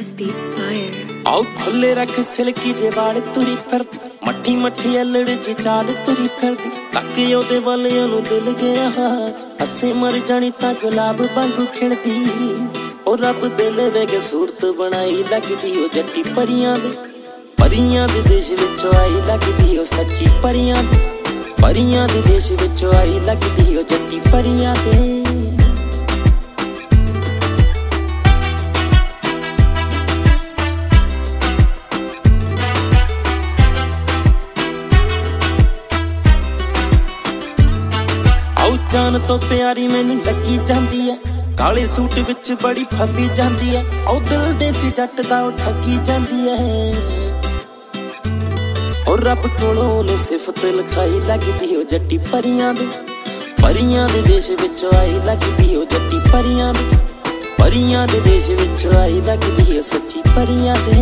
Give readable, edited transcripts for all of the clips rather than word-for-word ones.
beat fire. आओ खुले रख सिल्की जे वाल तुरी फिर मट्ठी मट्ठी अलड़ जी चाल तुरी फिरदी तके ओदे वालियां नूं दिल गया हसे मर जानी तां गुलाब वांगू खिड़दी ओ रब बेले वेगे सूरत बनाई लगदी ओ जट्टी परियां दे देश विचों आई लगदी ओ सच्ची परियां दे देश विचों आई लगदी ओ जट्टी परियां दे। जान तो प्यारी मैनू लगी जांदी है काले सूट विच बड़ी फबी जांदी है ओ दिल देसी जट दा ओ ठगी जांदी है और रब कोलों ने सिफत लिखाई लगदी ओ जट्टी परियां दे देश विच आई लगदी ओ जट्टी परियां दे देश विच आई लगदी ओ सच्ची परियां दे।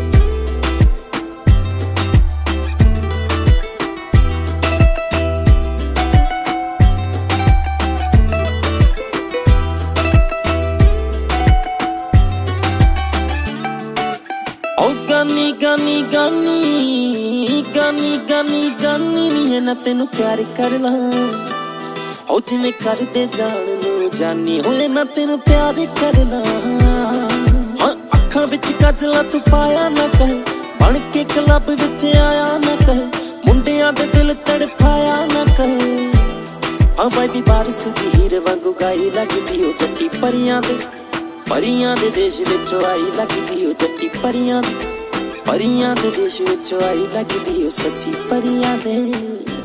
गानी नी ना तेनू प्यार कर ला ओ जिवें कर दे जान नू जानी होए ना तेनू प्यार कर ला हाँ अखां विच काजला तू पाया ना कहे बन के क्लब विच आया ना कहे मुंडियां दे दिल तड़पाया ना कहे हाँ बाई बारिश दी हीर वांगू गाई लगदी ओ जट्टी परियां दे देश विचों आई लगदी ओ जट्टी परियां दे देश विचों आई लगदी ओ सच्ची परियां दे।